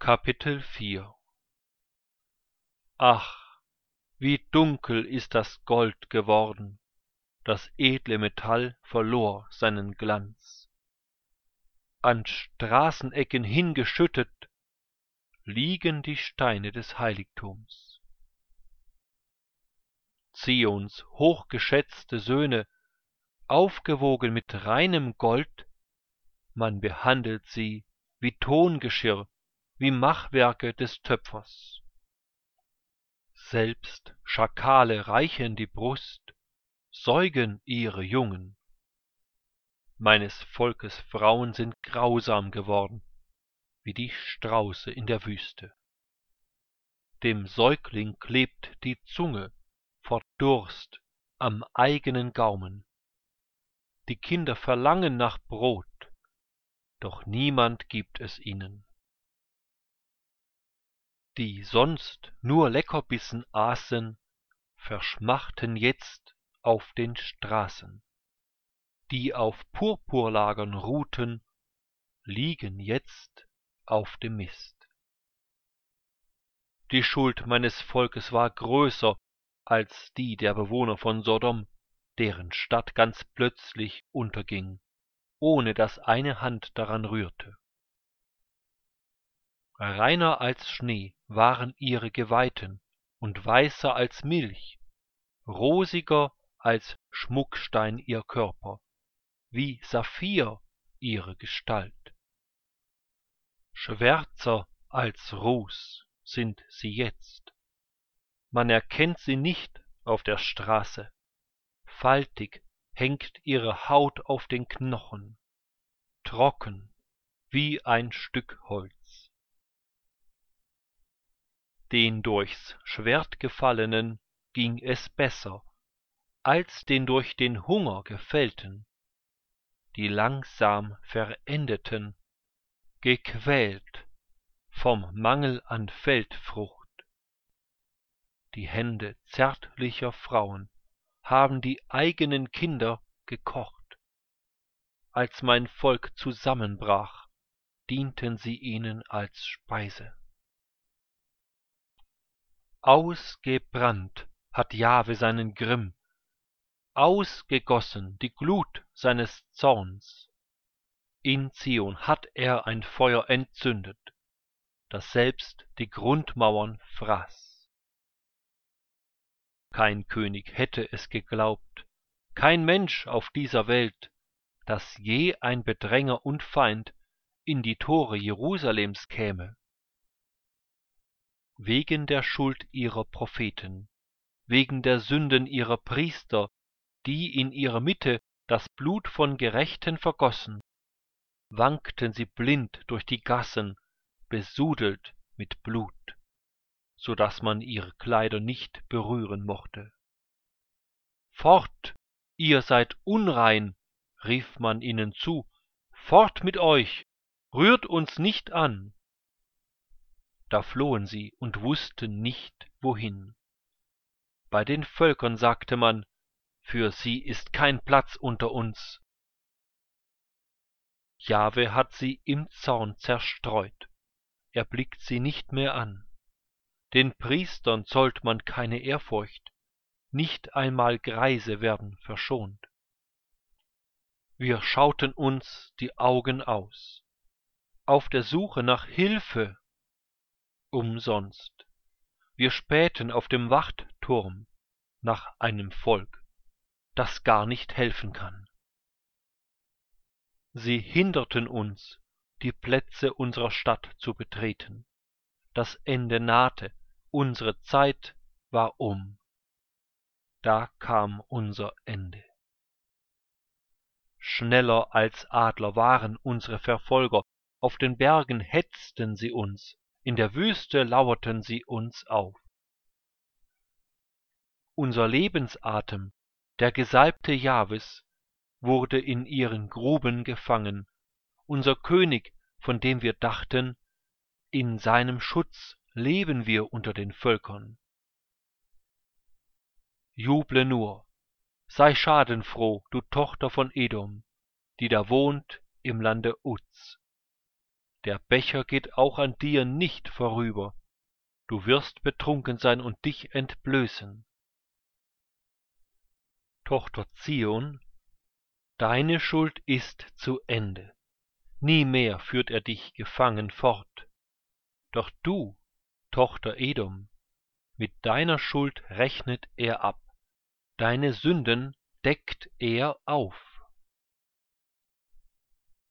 Kapitel 4 Ach, wie dunkel ist das Gold geworden, das edle Metall verlor seinen Glanz. An Straßenecken hingeschüttet liegen die Steine des Heiligtums. Zions hochgeschätzte Söhne, aufgewogen mit reinem Gold, man behandelt sie wie Tongeschirr, wie Machwerke des Töpfers. Selbst Schakale reichen die Brust, säugen ihre Jungen. Meines Volkes Frauen sind grausam geworden, wie die Strauße in der Wüste. Dem Säugling klebt die Zunge vor Durst am eigenen Gaumen. Die Kinder verlangen nach Brot, doch niemand gibt es ihnen. Die sonst nur Leckerbissen aßen, verschmachten jetzt auf den Straßen. Die auf Purpurlagern ruhten, liegen jetzt auf dem Mist. Die Schuld meines Volkes war größer als die der Bewohner von Sodom, deren Stadt ganz plötzlich unterging, ohne dass eine Hand daran rührte. Reiner als Schnee waren ihre Geweihten und weißer als Milch, rosiger als Schmuckstein ihr Körper, wie Saphir ihre Gestalt. Schwärzer als Ruß sind sie jetzt. Man erkennt sie nicht auf der Straße. Faltig hängt ihre Haut auf den Knochen, trocken wie ein Stück Holz. Den durchs Schwert Gefallenen ging es besser, als den durch den Hunger Gefällten. Die langsam verendeten, gequält vom Mangel an Feldfrucht. Die Hände zärtlicher Frauen haben die eigenen Kinder gekocht. Als mein Volk zusammenbrach, dienten sie ihnen als Speise. Ausgebrannt hat Jahwe seinen Grimm, ausgegossen die Glut seines Zorns. In Zion hat er ein Feuer entzündet, das selbst die Grundmauern fraß. Kein König hätte es geglaubt, kein Mensch auf dieser Welt, dass je ein Bedränger und Feind in die Tore Jerusalems käme. Wegen der Schuld ihrer Propheten, wegen der Sünden ihrer Priester, die in ihrer Mitte das Blut von Gerechten vergossen, wankten sie blind durch die Gassen, besudelt mit Blut, so daß man ihre Kleider nicht berühren mochte. Fort, ihr seid unrein, rief man ihnen zu, fort mit euch, rührt uns nicht an. Da flohen sie und wussten nicht, wohin. Bei den Völkern sagte man, für sie ist kein Platz unter uns. Jahwe hat sie im Zorn zerstreut, er blickt sie nicht mehr an. Den Priestern zollt man keine Ehrfurcht, nicht einmal Greise werden verschont. Wir schauten uns die Augen aus, auf der Suche nach Hilfe, umsonst. Wir spähten auf dem Wachtturm nach einem Volk, das gar nicht helfen kann. Sie hinderten uns, die Plätze unserer Stadt zu betreten. Das Ende nahte, unsere Zeit war um. Da kam unser Ende. Schneller als Adler waren unsere Verfolger, auf den Bergen hetzten sie uns, in der Wüste lauerten sie uns auf. Unser Lebensatem, der Gesalbte Jahwes, wurde in ihren Gruben gefangen, unser König, von dem wir dachten, in seinem Schutz leben wir unter den Völkern. Juble nur, sei schadenfroh, du Tochter von Edom, die da wohnt im Lande Uz. der Becher geht auch an dir nicht vorüber. Du wirst betrunken sein und dich entblößen. Tochter Zion, deine Schuld ist zu Ende. Nie mehr führt er dich gefangen fort. Doch du, Tochter Edom, mit deiner Schuld rechnet er ab. Deine Sünden deckt er auf.